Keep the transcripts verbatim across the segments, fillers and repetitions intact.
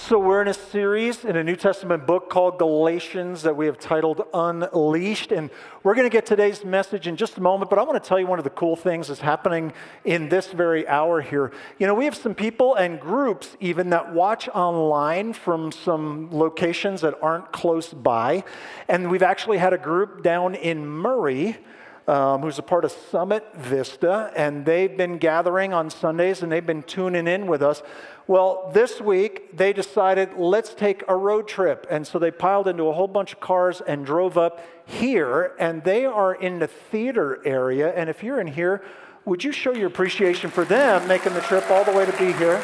So we're in a series in a New Testament book called Galatians that we have titled Unleashed. And we're going to get today's message in just a moment, but I want to tell you one of the cool things that's happening in this very hour here. You know, we have some people and groups even that watch online from some locations that aren't close by. And we've actually had a group down in Murray Um, who's a part of Summit Vista, and they've been gathering on Sundays, and they've been tuning in with us. Well, this week, they decided, let's take a road trip, and so they piled into a whole bunch of cars and drove up here, and they are in the theater area, and if you're in here, would you show your appreciation for them making the trip all the way to be here?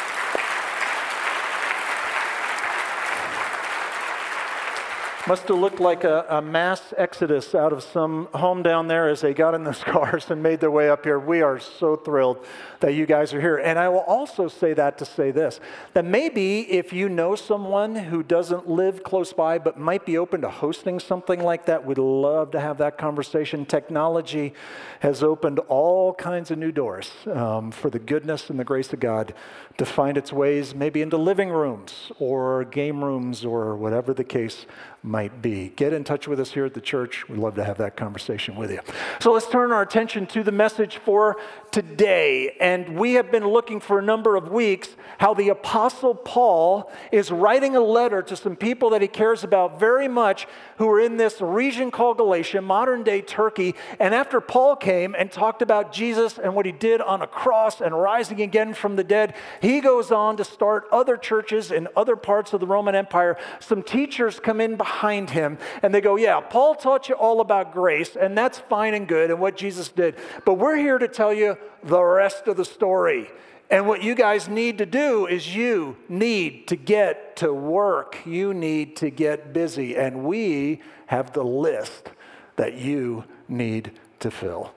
Must have looked like a, a mass exodus out of some home down there as they got in those cars and made their way up here. We are so thrilled that you guys are here. And I will also say that to say this, that maybe if you know someone who doesn't live close by but might be open to hosting something like that, we'd love to have that conversation. Technology has opened all kinds of new doors um, for the goodness and the grace of God to find its ways maybe into living rooms or game rooms or whatever the case might be. Get in touch with us here at the church. We'd love to have that conversation with you. So let's turn our attention to the message for today. And we have been looking for a number of weeks how the Apostle Paul is writing a letter to some people that he cares about very much who are in this region called Galatia, modern day Turkey. And after Paul came and talked about Jesus and what he did on a cross and rising again from the dead, he goes on to start other churches in other parts of the Roman Empire. Some teachers come in behind him and they go, yeah, Paul taught you all about grace, and that's fine and good and what Jesus did. But we're here to tell you the rest of the story. And what you guys need to do is you need to get to work. You need to get busy. And we have the list that you need to fill.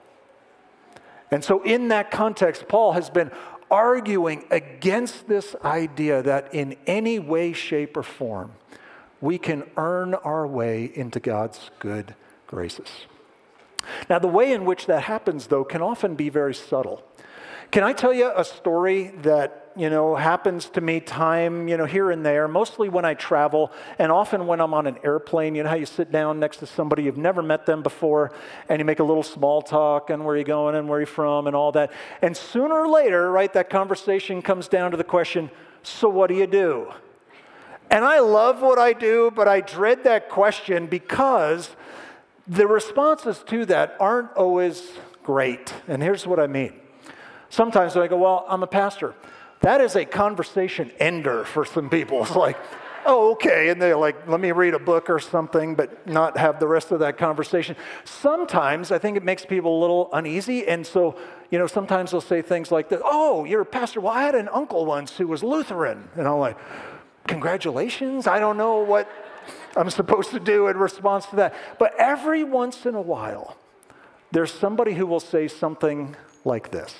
And so in that context, Paul has been arguing against this idea that in any way, shape, or form, we can earn our way into God's good graces. Now, the way in which that happens, though, can often be very subtle. Can I tell you a story that, you know, happens to me time, you know, here and there, mostly when I travel, and often when I'm on an airplane. You know how you sit down next to somebody, you've never met them before, and you make a little small talk, and where are you going, and where are you from, and all that. And sooner or later, right, that conversation comes down to the question, so what do you do? And I love what I do, but I dread that question because the responses to that aren't always great. And here's what I mean. Sometimes I go, well, I'm a pastor. That is a conversation ender for some people. It's like, oh, okay. And they're like, let me read a book or something, but not have the rest of that conversation. Sometimes I think it makes people a little uneasy. And so, you know, sometimes they'll say things like this. Oh, you're a pastor. Well, I had an uncle once who was Lutheran. And I'm like, congratulations. I don't know what I'm supposed to do in response to that. But every once in a while, there's somebody who will say something like this.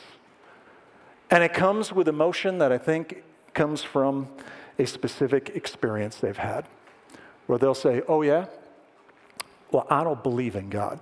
And it comes with emotion that I think comes from a specific experience they've had, where they'll say, oh yeah, well, I don't believe in God.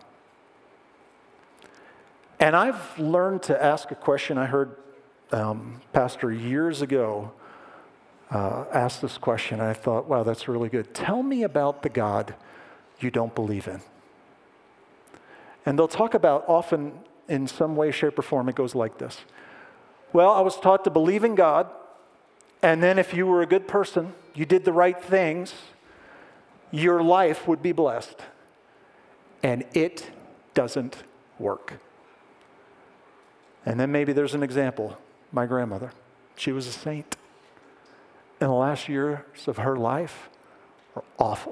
And I've learned to ask a question. I heard um, pastor years ago uh, ask this question, and I thought, wow, that's really good. Tell me about the God you don't believe in. And they'll talk about, often in some way, shape, or form, it goes like this. Well, I was taught to believe in God, and then if you were a good person, you did the right things, your life would be blessed. And it doesn't work. And then maybe there's an example. My grandmother, she was a saint. And the last years of her life were awful.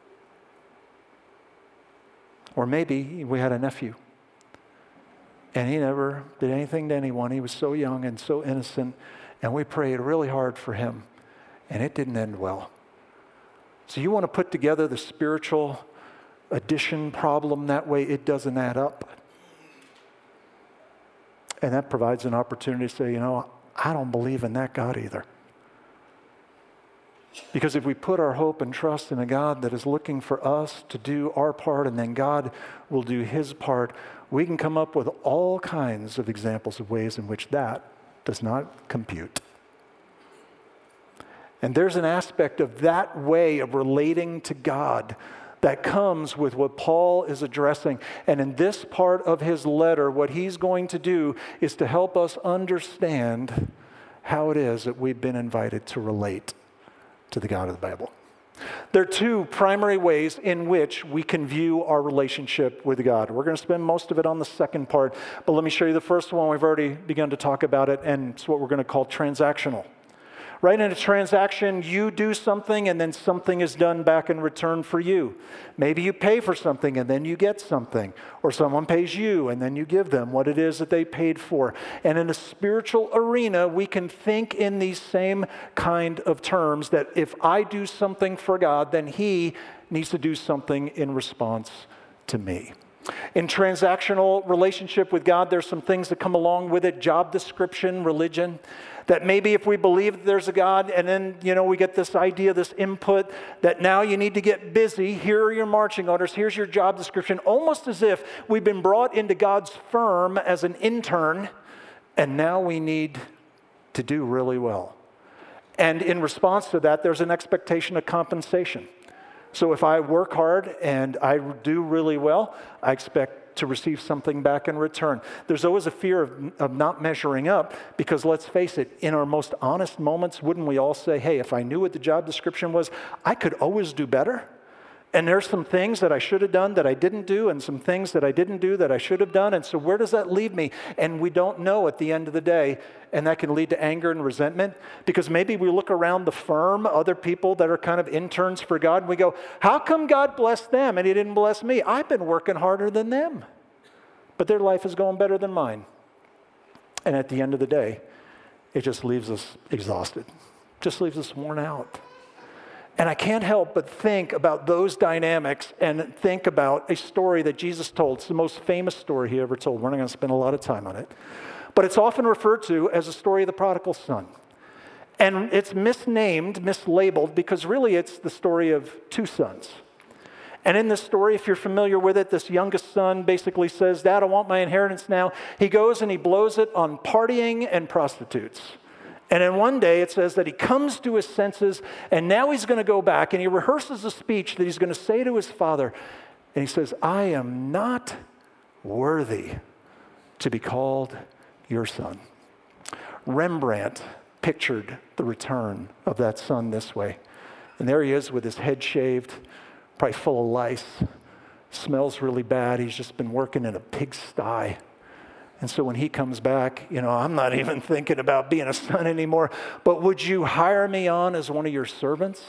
Or maybe we had a nephew. And he never did anything to anyone. He was so young and so innocent. And we prayed really hard for him. And it didn't end well. So you want to put together the spiritual addition problem that way, it doesn't add up. And that provides an opportunity to say, you know, I don't believe in that God either. Because if we put our hope and trust in a God that is looking for us to do our part and then God will do his part, we can come up with all kinds of examples of ways in which that does not compute. And there's an aspect of that way of relating to God that comes with what Paul is addressing. And in this part of his letter, what he's going to do is to help us understand how it is that we've been invited to relate to the God of the Bible. There are two primary ways in which we can view our relationship with God. We're going to spend most of it on the second part, but let me show you the first one. We've already begun to talk about it, and it's what we're going to call transactional. Right, in a transaction, you do something and then something is done back in return for you. Maybe you pay for something and then you get something. Or someone pays you and then you give them what it is that they paid for. And in a spiritual arena, we can think in these same kind of terms that if I do something for God, then He needs to do something in response to me. In transactional relationship with God, there's some things that come along with it. Job description, religion. That maybe if we believe that there's a God and then, you know, we get this idea, this input that now you need to get busy. Here are your marching orders. Here's your job description. Almost as if we've been brought into God's firm as an intern and now we need to do really well. And in response to that, there's an expectation of compensation. So if I work hard and I do really well, I expect to receive something back in return. There's always a fear of, of not measuring up because let's face it, in our most honest moments, wouldn't we all say, hey, if I knew what the job description was, I could always do better. And there's some things that I should have done that I didn't do and some things that I didn't do that I should have done. And so where does that leave me? And we don't know at the end of the day. And that can lead to anger and resentment because maybe we look around the firm, other people that are kind of interns for God, and we go, how come God blessed them and He didn't bless me? I've been working harder than them, but their life is going better than mine. And at the end of the day, it just leaves us exhausted, just leaves us worn out. And I can't help but think about those dynamics and think about a story that Jesus told. It's the most famous story He ever told. We're not going to spend a lot of time on it. But it's often referred to as the story of the prodigal son. And it's misnamed, mislabeled, because really it's the story of two sons. And in this story, if you're familiar with it, this youngest son basically says, Dad, I want my inheritance now. He goes and he blows it on partying and prostitutes. And then one day it says that he comes to his senses and now he's going to go back and he rehearses a speech that he's going to say to his father. And he says, I am not worthy to be called your son. Rembrandt pictured the return of that son this way. And there he is with his head shaved, probably full of lice, smells really bad. He's just been working in a pigsty. And so when he comes back, you know, I'm not even thinking about being a son anymore, but would you hire me on as one of your servants?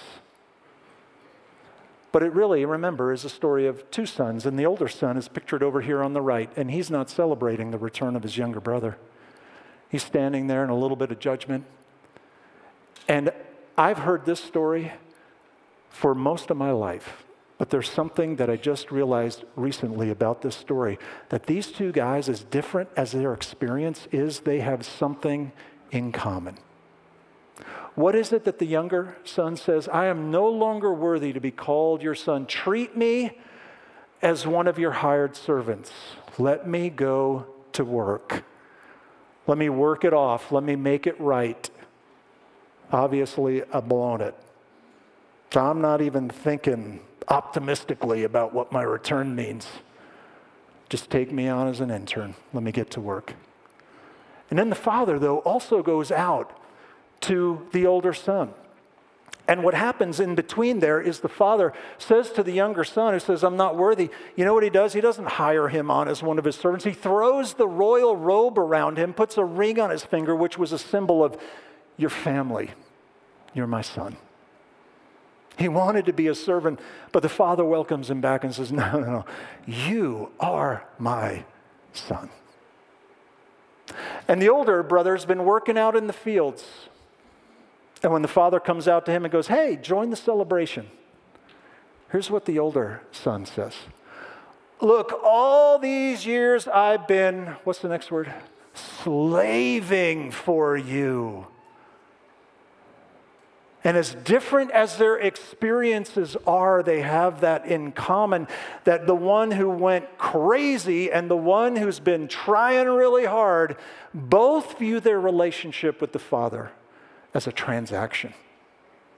But it really, remember, is a story of two sons, and the older son is pictured over here on the right, and he's not celebrating the return of his younger brother. He's standing there in a little bit of judgment. And I've heard this story for most of my life. But there's something that I just realized recently about this story, that these two guys, as different as their experience is, they have something in common. What is it that the younger son says? I am no longer worthy to be called your son. Treat me as one of your hired servants. Let me go to work. Let me work it off. Let me make it right. Obviously, I've blown it. So I'm not even thinking optimistically about what my return means. Just take me on as an intern. Let me get to work. And then the father, though, also goes out to the older son. And what happens in between there is the father says to the younger son, who says, I'm not worthy. You know what he does? He doesn't hire him on as one of his servants. He throws the royal robe around him, puts a ring on his finger, which was a symbol of your family. You're my son. He wanted to be a servant, but the father welcomes him back and says, no, no, no, you are my son. And the older brother's been working out in the fields. And when the father comes out to him and goes, hey, join the celebration. Here's what the older son says. Look, all these years I've been, what's the next word? Slaving for you. And as different as their experiences are, they have that in common, that the one who went crazy and the one who's been trying really hard, both view their relationship with the Father as a transaction.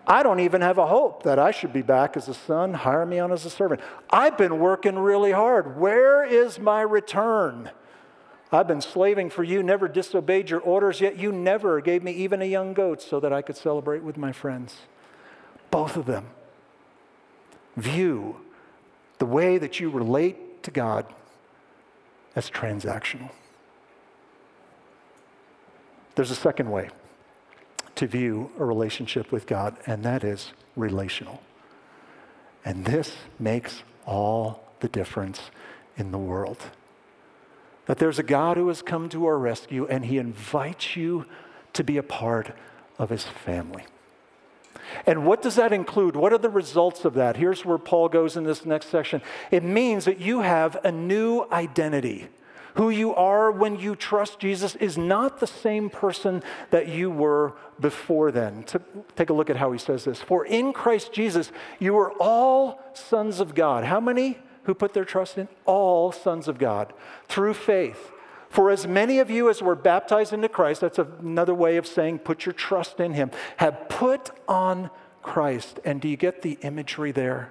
I don't even have a hope that I should be back as a son. Hire me on as a servant. I've been working really hard. Where is my return? I've been slaving for you, never disobeyed your orders, yet you never gave me even a young goat so that I could celebrate with my friends. Both of them view the way that you relate to God as transactional. There's a second way to view a relationship with God, and that is relational. And this makes all the difference in the world. That there's a God who has come to our rescue, and he invites you to be a part of his family. And what does that include? What are the results of that? Here's where Paul goes in this next section. It means that you have a new identity. Who you are when you trust Jesus is not the same person that you were before then. Take a look at how he says this. For in Christ Jesus, you are all sons of God. How many who put their trust in? All sons of God through faith. For as many of you as were baptized into Christ, that's another way of saying put your trust in him, have put on Christ. And do you get the imagery there?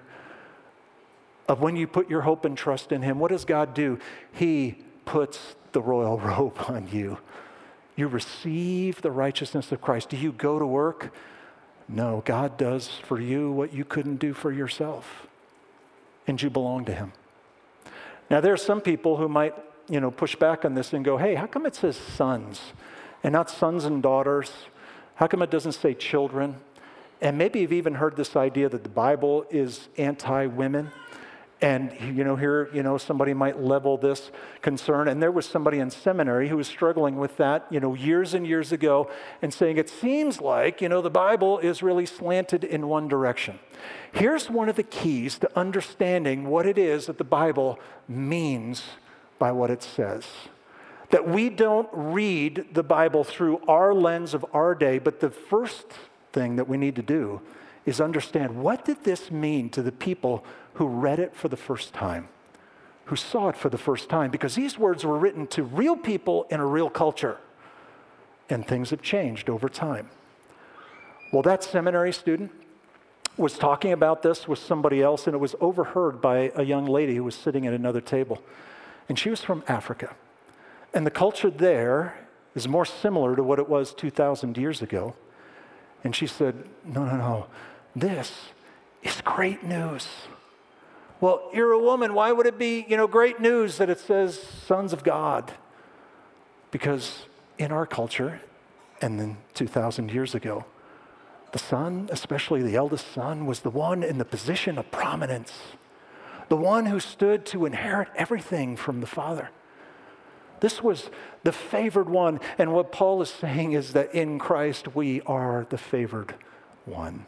Of when you put your hope and trust in him, what does God do? He puts the royal robe on you. You receive the righteousness of Christ. Do you go to work? No, God does for you what you couldn't do for yourself. And you belong to him. Now, there are some people who might, you know, push back on this and go, hey, how come it says sons and not sons and daughters? How come it doesn't say children? And maybe you've even heard this idea that the Bible is anti-women. And, you know, here, you know, somebody might level this concern. And there was somebody in seminary who was struggling with that, you know, years and years ago and saying, it seems like, you know, the Bible is really slanted in one direction. Here's one of the keys to understanding what it is that the Bible means by what it says. That we don't read the Bible through our lens of our day, but the first thing that we need to do is understand, what did this mean to the people who read it for the first time, who saw it for the first time? Because these words were written to real people in a real culture, and things have changed over time. Well, that seminary student was talking about this with somebody else, and it was overheard by a young lady who was sitting at another table. And she was from Africa. And the culture there is more similar to what it was two thousand years ago. And she said, no, no, no, this is great news. Well, you're a woman. Why would it be, you know, great news that it says sons of God? Because in our culture, and then two thousand years ago, the son, especially the eldest son, was the one in the position of prominence, the one who stood to inherit everything from the father. This was the favored one. And what Paul is saying is that in Christ, we are the favored one.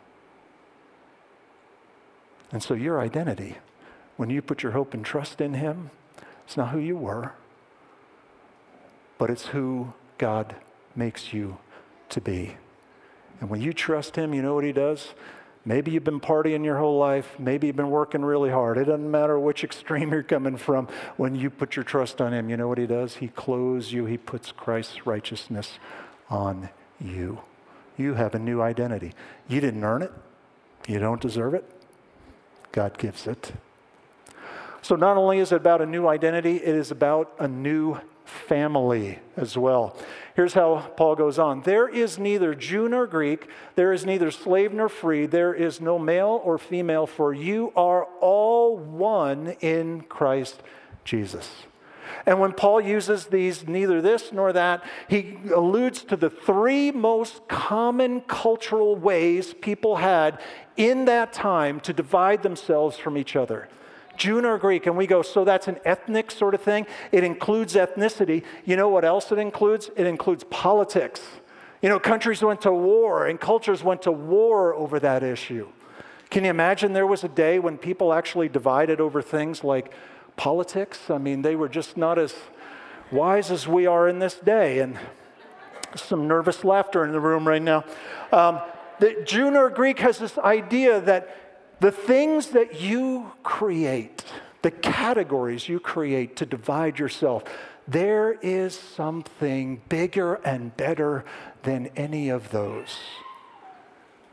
And so your identity, when you put your hope and trust in him, it's not who you were, but it's who God makes you to be. And when you trust him, you know what he does? Maybe you've been partying your whole life. Maybe you've been working really hard. It doesn't matter which extreme you're coming from. When you put your trust on him, you know what he does? He clothes you. He puts Christ's righteousness on you. You have a new identity. You didn't earn it. You don't deserve it. God gives it. So not only is it about a new identity, it is about a new family as well. Here's how Paul goes on. There is neither Jew nor Greek. There is neither slave nor free. There is no male or female, for you are all one in Christ Jesus. And when Paul uses these neither this nor that, he alludes to the three most common cultural ways people had in that time to divide themselves from each other. Jew nor Greek, and we go, so that's an ethnic sort of thing? It includes ethnicity. You know what else it includes? It includes politics. You know, countries went to war and cultures went to war over that issue. Can you imagine there was a day when people actually divided over things like politics? I mean, they were just not as wise as we are in this day. And some nervous laughter in the room right now. Um, the Jew nor Greek has this idea that the things that you create, the categories you create to divide yourself, there is something bigger and better than any of those.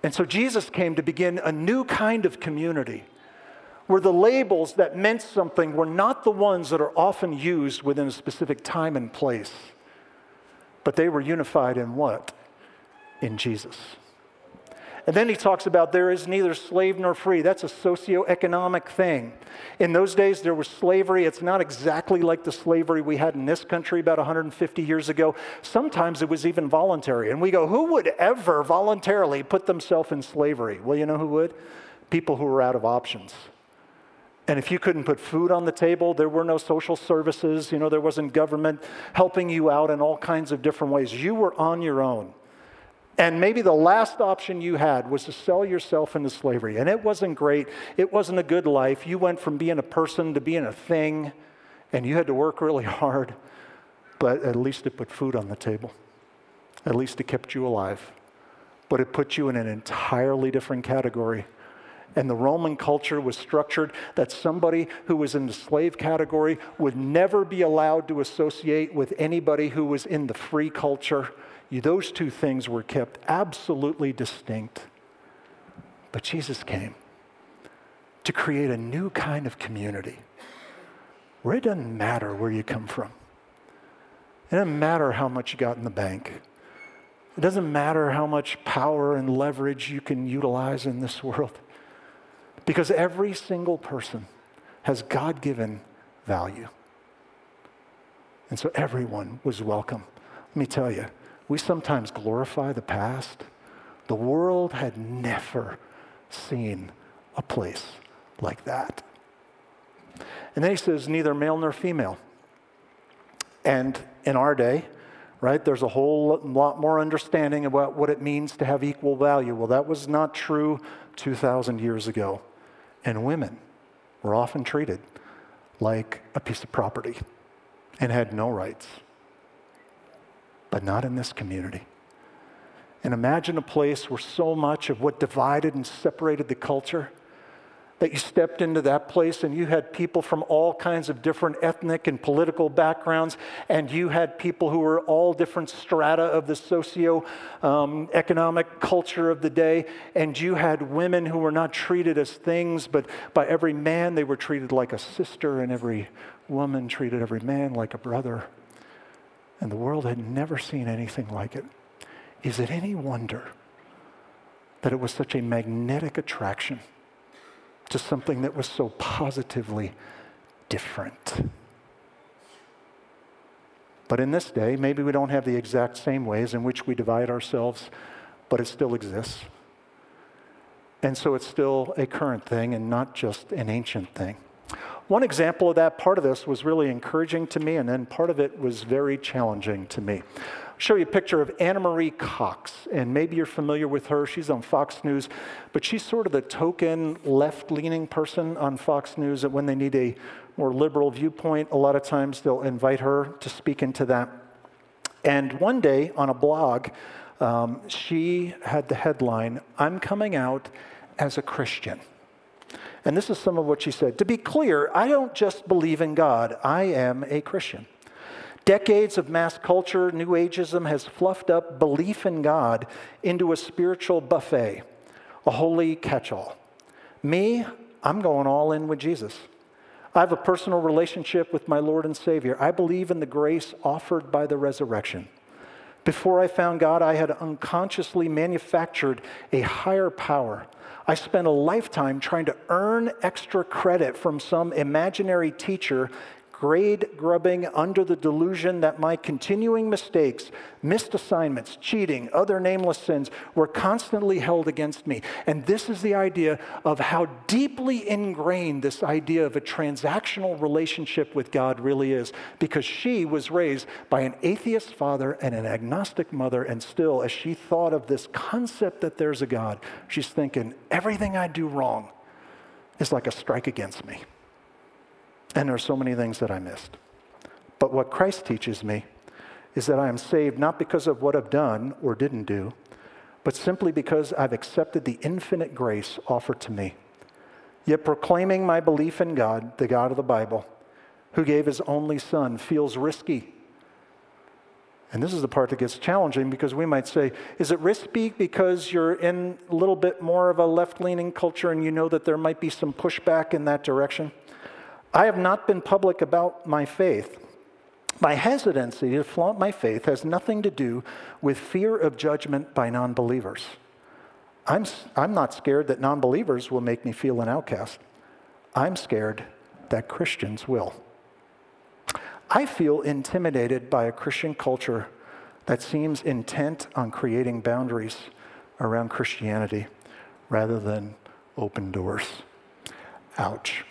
And so Jesus came to begin a new kind of community where the labels that meant something were not the ones that are often used within a specific time and place, but they were unified in what? In Jesus. And then he talks about there is neither slave nor free. That's a socioeconomic thing. In those days, there was slavery. It's not exactly like the slavery we had in this country about one hundred fifty years ago. Sometimes it was even voluntary. And we go, who would ever voluntarily put themselves in slavery? Well, you know who would? People who were out of options. And if you couldn't put food on the table, there were no social services. You know, there wasn't government helping you out in all kinds of different ways. You were on your own. And maybe the last option you had was to sell yourself into slavery. And it wasn't great. It wasn't a good life. You went from being a person to being a thing, and you had to work really hard. But at least it put food on the table. At least it kept you alive. But it put you in an entirely different category. And the Roman culture was structured that somebody who was in the slave category would never be allowed to associate with anybody who was in the free culture. Those two things were kept absolutely distinct. But Jesus came to create a new kind of community where it doesn't matter where you come from. It doesn't matter how much you got in the bank. It doesn't matter how much power and leverage you can utilize in this world. Because every single person has God-given value. And so everyone was welcome. Let me tell you, we sometimes glorify the past. The world had never seen a place like that. And then he says, neither male nor female. And in our day, right, there's a whole lot more understanding about what it means to have equal value. Well, that was not true two thousand years ago. And women were often treated like a piece of property and had no rights. But not in this community. And imagine a place where so much of what divided and separated the culture, that you stepped into that place and you had people from all kinds of different ethnic and political backgrounds, and you had people who were all different strata of the socio-economic um, culture of the day, and you had women who were not treated as things, but by every man they were treated like a sister, and every woman treated every man like a brother. And the world had never seen anything like it. Is it any wonder that it was such a magnetic attraction to something that was so positively different? But in this day, maybe we don't have the exact same ways in which we divide ourselves, but it still exists. And so it's still a current thing and not just an ancient thing. One example of that, part of this was really encouraging to me, and then part of it was very challenging to me. I'll show you a picture of Anna Marie Cox, and maybe you're familiar with her. She's on Fox News, but she's sort of the token left-leaning person on Fox News that when they need a more liberal viewpoint, a lot of times they'll invite her to speak into that. And one day on a blog, um, she had the headline, "I'm coming out as a Christian." And this is some of what she said. "To be clear, I don't just believe in God. I am a Christian. Decades of mass culture, New Ageism has fluffed up belief in God into a spiritual buffet, a holy catch-all. Me, I'm going all in with Jesus. I have a personal relationship with my Lord and Savior. I believe in the grace offered by the resurrection. Before I found God, I had unconsciously manufactured a higher power. I spent a lifetime trying to earn extra credit from some imaginary teacher, grade grubbing under the delusion that my continuing mistakes, missed assignments, cheating, other nameless sins were constantly held against me." And this is the idea of how deeply ingrained this idea of a transactional relationship with God really is, because she was raised by an atheist father and an agnostic mother, and still, as she thought of this concept that there's a God, she's thinking, everything I do wrong is like a strike against me. And there are so many things that I missed. But what Christ teaches me is that I am saved not because of what I've done or didn't do, but simply because I've accepted the infinite grace offered to me. Yet proclaiming my belief in God, the God of the Bible, who gave his only son, feels risky. And this is the part that gets challenging, because we might say, is it risky because you're in a little bit more of a left-leaning culture and you know that there might be some pushback in that direction? I have not been public about my faith. My hesitancy to flaunt my faith has nothing to do with fear of judgment by non-believers. I'm, I'm not scared that non-believers will make me feel an outcast. I'm scared that Christians will. I feel intimidated by a Christian culture that seems intent on creating boundaries around Christianity rather than open doors. Ouch.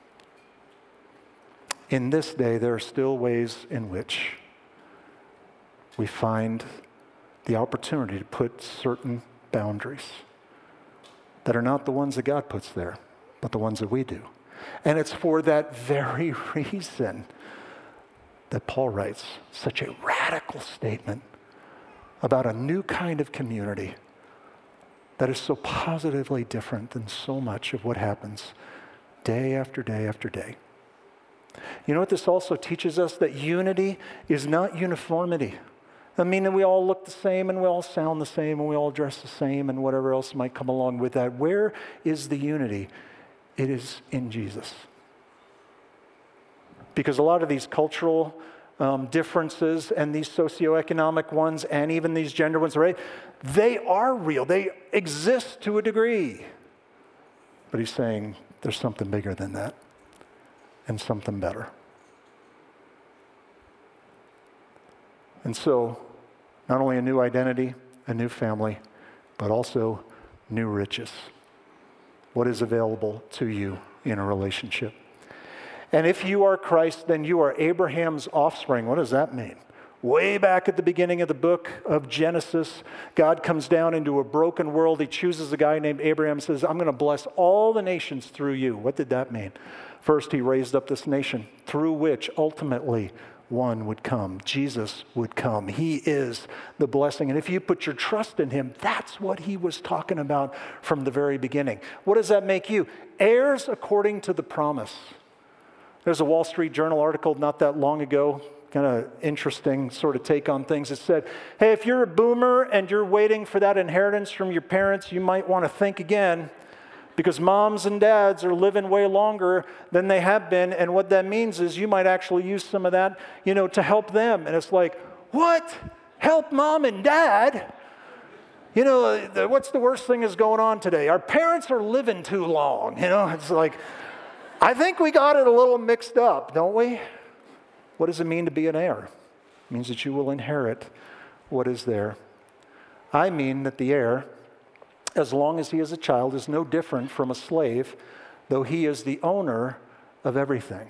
In this day, there are still ways in which we find the opportunity to put certain boundaries that are not the ones that God puts there, but the ones that we do. And it's for that very reason that Paul writes such a radical statement about a new kind of community that is so positively different than so much of what happens day after day after day. You know what this also teaches us? That unity is not uniformity. I mean, that we all look the same and we all sound the same and we all dress the same and whatever else might come along with that. Where is the unity? It is in Jesus. Because a lot of these cultural um, differences and these socioeconomic ones and even these gender ones, right? They are real. They exist to a degree. But he's saying there's something bigger than that and something better. And so, not only a new identity, a new family, but also new riches. What is available to you in a relationship? And if you are Christ, then you are Abraham's offspring. What does that mean? Way back at the beginning of the book of Genesis, God comes down into a broken world. He chooses a guy named Abraham and says, I'm going to bless all the nations through you. What did that mean? First, he raised up this nation through which ultimately one would come. Jesus would come. He is the blessing. And if you put your trust in him, that's what he was talking about from the very beginning. What does that make you? Heirs according to the promise. There's a Wall Street Journal article not that long ago, kind of interesting sort of take on things. It said, hey, if you're a boomer and you're waiting for that inheritance from your parents, you might want to think again, because moms and dads are living way longer than they have been. And what that means is you might actually use some of that, you know, to help them. And it's like, what? Help mom and dad? You know, the, what's the worst thing is going on today? Our parents are living too long. You know, it's like, I think we got it a little mixed up, don't we? What does it mean to be an heir? It means that you will inherit what is there. I mean that the heir, as long as he is a child, is no different from a slave, though he is the owner of everything.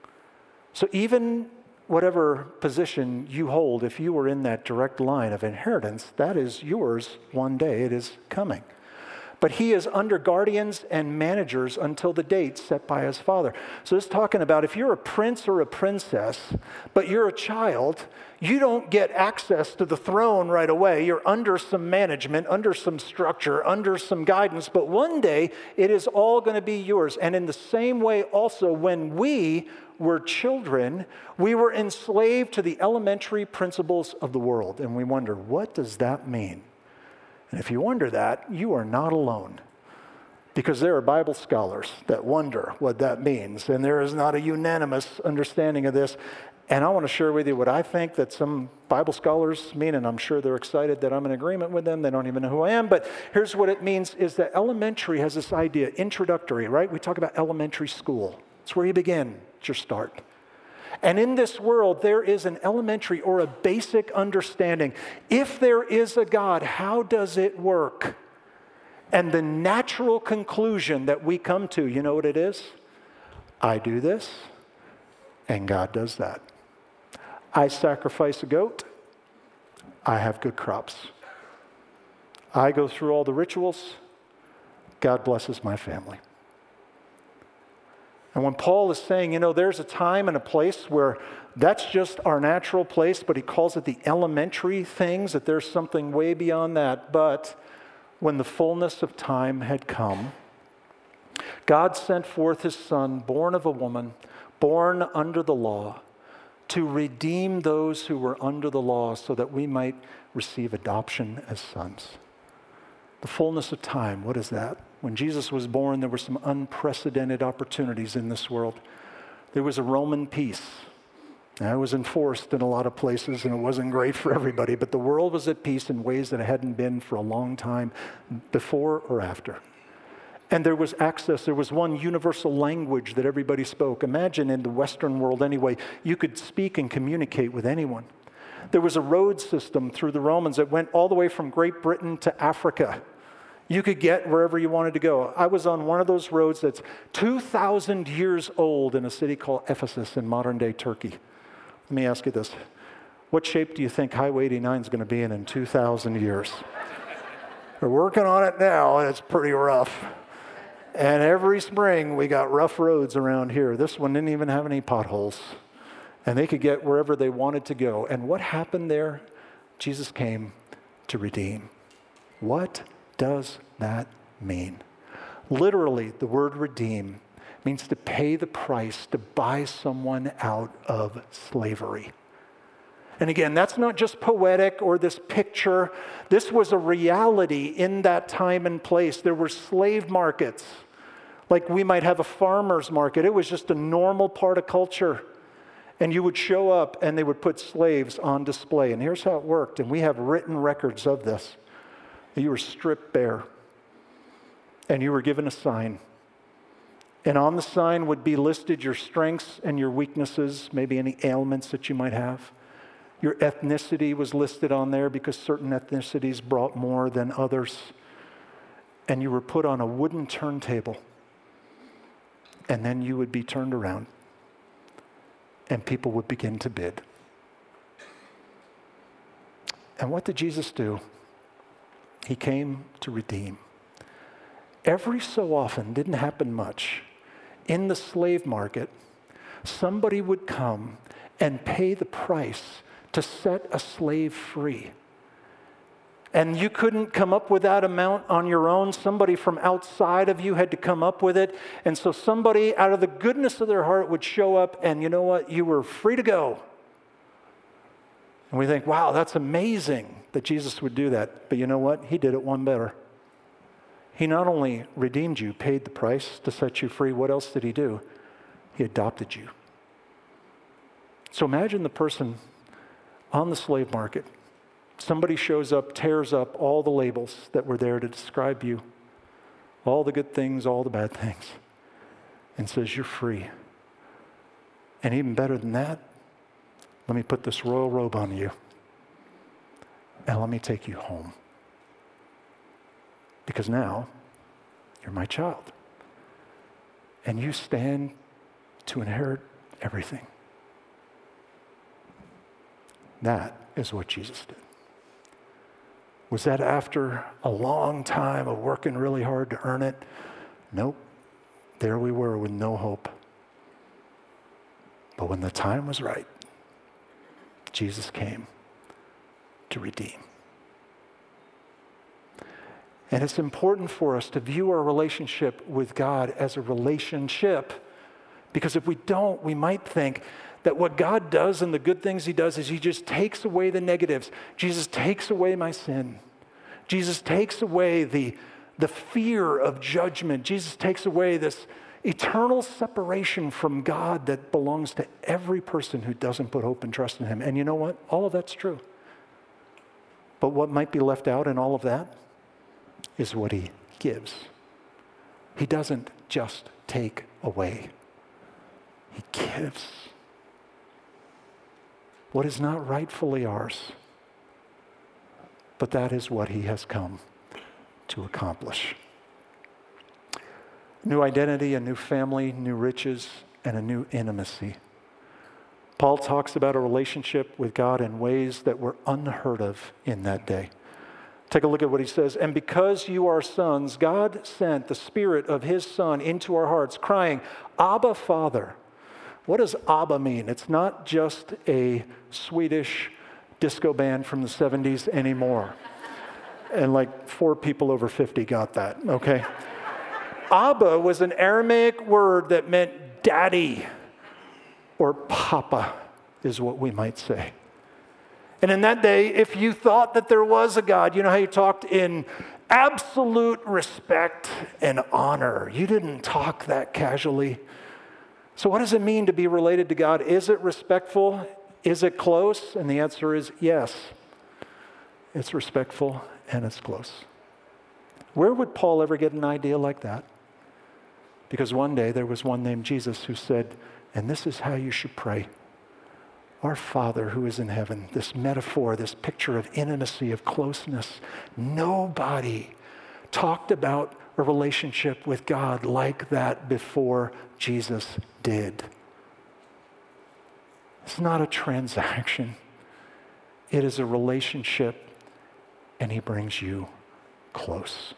So even whatever position you hold, if you were in that direct line of inheritance, that is yours one day. It is coming. But he is under guardians and managers until the date set by his father. So it's talking about if you're a prince or a princess, but you're a child, you don't get access to the throne right away. You're under some management, under some structure, under some guidance. But one day, it is all going to be yours. And in the same way also, when we were children, we were enslaved to the elementary principles of the world. And we wonder, what does that mean? And if you wonder that, you are not alone, because there are Bible scholars that wonder what that means, and there is not a unanimous understanding of this. And I want to share with you what I think that some Bible scholars mean, and I'm sure they're excited that I'm in agreement with them. They don't even know who I am, but here's what it means is that elementary has this idea, introductory, right? We talk about elementary school. It's where you begin, it's your start. And in this world, there is an elementary or a basic understanding. If there is a God, how does it work? And the natural conclusion that we come to, you know what it is? I do this, and God does that. I sacrifice a goat, I have good crops. I go through all the rituals, God blesses my family. And when Paul is saying, you know, there's a time and a place where that's just our natural place, but he calls it the elementary things, that there's something way beyond that. But when the fullness of time had come, God sent forth his son, born of a woman, born under the law, to redeem those who were under the law so that we might receive adoption as sons. The fullness of time, what is that? When Jesus was born, there were some unprecedented opportunities in this world. There was a Roman peace. Now, it was enforced in a lot of places, and it wasn't great for everybody, but the world was at peace in ways that it hadn't been for a long time, before or after. And there was access. There was one universal language that everybody spoke. Imagine in the Western world anyway, you could speak and communicate with anyone. There was a road system through the Romans that went all the way from Great Britain to Africa. You could get wherever you wanted to go. I was on one of those roads that's two thousand years old in a city called Ephesus in modern-day Turkey. Let me ask you this. What shape do you think Highway eighty-nine is going to be in in two thousand years? We're working on it now, and it's pretty rough. And every spring, we got rough roads around here. This one didn't even have any potholes. And they could get wherever they wanted to go. And what happened there? Jesus came to redeem. What does that mean? Literally, the word redeem means to pay the price, to buy someone out of slavery. And again, that's not just poetic or this picture. This was a reality in that time and place. There were slave markets, like we might have a farmer's market. It was just a normal part of culture. And you would show up and they would put slaves on display. And here's how it worked. And we have written records of this. You were stripped bare. And you were given a sign. And on the sign would be listed your strengths and your weaknesses, maybe any ailments that you might have. Your ethnicity was listed on there because certain ethnicities brought more than others. And you were put on a wooden turntable. And then you would be turned around. And people would begin to bid. And what did Jesus do? He came to redeem. Every so often, didn't happen much, in the slave market, somebody would come and pay the price to set a slave free. And you couldn't come up with that amount on your own. Somebody from outside of you had to come up with it. And so somebody out of the goodness of their heart would show up, and you know what? You were free to go. And we think, wow, that's amazing that Jesus would do that. But you know what? He did it one better. He not only redeemed you, paid the price to set you free. What else did he do? He adopted you. So imagine the person on the slave market. Somebody shows up, tears up all the labels that were there to describe you, all the good things, all the bad things, and says, you're free. And even better than that, let me put this royal robe on you, and let me take you home. Because now, you're my child. And you stand to inherit everything. That is what Jesus did. Was that after a long time of working really hard to earn it? Nope. There we were with no hope. But when the time was right, Jesus came to redeem. And it's important for us to view our relationship with God as a relationship, because if we don't, we might think that what God does and the good things he does is he just takes away the negatives. Jesus takes away my sin. Jesus takes away the, the fear of judgment. Jesus takes away this eternal separation from God that belongs to every person who doesn't put hope and trust in him. And you know what? All of that's true. But what might be left out in all of that is what he gives. He doesn't just take away. He gives what is not rightfully ours. But that is what he has come to accomplish. New identity, a new family, new riches, and a new intimacy. Paul talks about a relationship with God in ways that were unheard of in that day. Take a look at what he says. And because you are sons, God sent the Spirit of his Son into our hearts, crying, Abba, Father. What does Abba mean? It's not just a Swedish disco band from the seventies anymore. And like four people over fifty got that, okay? Abba was an Aramaic word that meant daddy or papa. is what we might say. And in that day, if you thought that there was a God, you know how you talked in absolute respect and honor. You didn't talk that casually. So what does it mean to be related to God? Is it respectful? Is it close? And the answer is yes. It's respectful and it's close. Where would Paul ever get an idea like that? Because one day there was one named Jesus who said, and this is how you should pray. Our Father who is in heaven, this metaphor, this picture of intimacy, of closeness. Nobody talked about a relationship with God like that before Jesus did. It's not a transaction. It is a relationship, and he brings you close.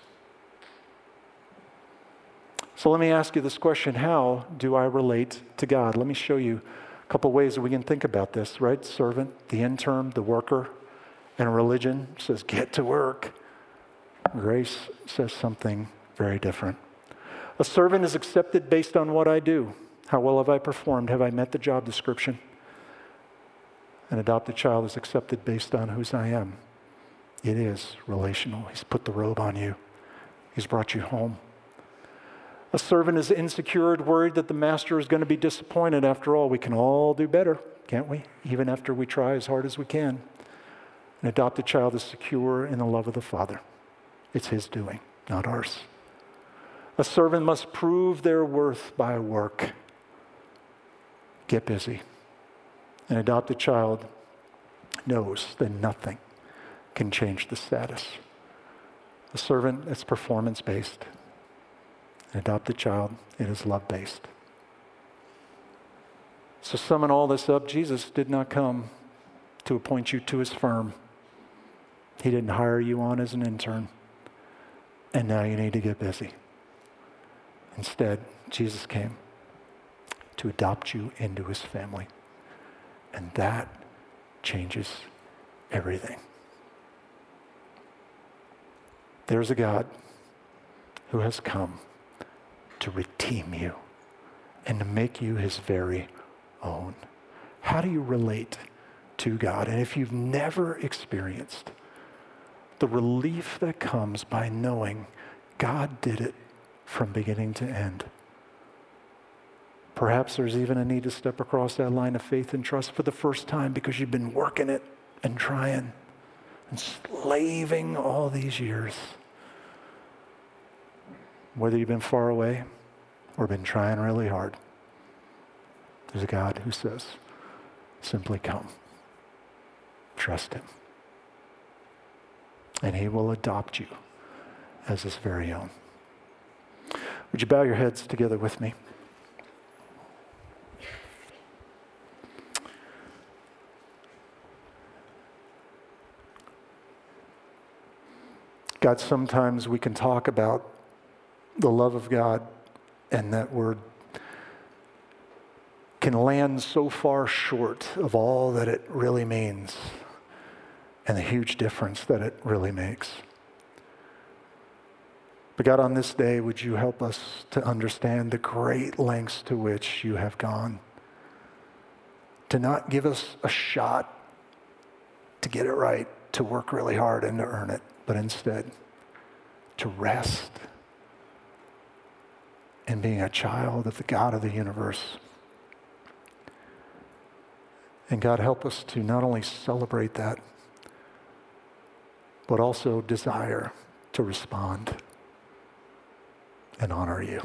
So let me ask you this question: how do I relate to God? Let me show you a couple ways that we can think about this, right? Servant, the intern, the worker, and religion says, get to work. Grace says something very different. A servant is accepted based on what I do. How well have I performed? Have I met the job description? An adopted child is accepted based on whose I am. It is relational. He's put the robe on you. He's brought you home. A servant is insecure, worried that the master is going to be disappointed. After all, we can all do better, can't we? Even after we try as hard as we can. An adopted child is secure in the love of the Father. It's his doing, not ours. A servant must prove their worth by work. Get busy. An adopted child knows that nothing can change the status. A servant is performance-based. An adopted child, it is love-based. So summing all this up, Jesus did not come to appoint you to his firm. He didn't hire you on as an intern. And now you need to get busy. Instead, Jesus came to adopt you into his family. And that changes everything. There's a God who has come to redeem you and to make you his very own. How do you relate to God? And if you've never experienced the relief that comes by knowing God did it from beginning to end, perhaps there's even a need to step across that line of faith and trust for the first time because you've been working it and trying and slaving all these years. Whether you've been far away or been trying really hard, there's a God who says, simply come. Trust him. And he will adopt you as his very own. Would you bow your heads together with me? God, sometimes we can talk about the love of God, and that word can land so far short of all that it really means and the huge difference that it really makes. But God, on this day, would you help us to understand the great lengths to which you have gone to not give us a shot to get it right, to work really hard and to earn it, but instead to rest in being a child of the God of the universe. And God, help us to not only celebrate that, but also desire to respond and honor you.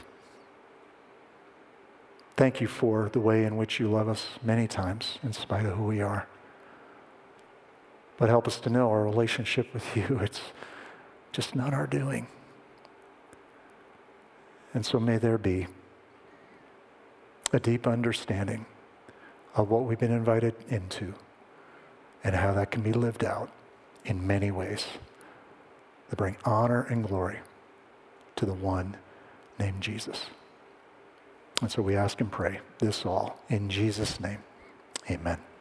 Thank you for the way in which you love us many times in spite of who we are. But help us to know our relationship with you, it's just not our doing. And so may there be a deep understanding of what we've been invited into and how that can be lived out in many ways that bring honor and glory to the one named Jesus. And so we ask and pray this all in Jesus' name. Amen.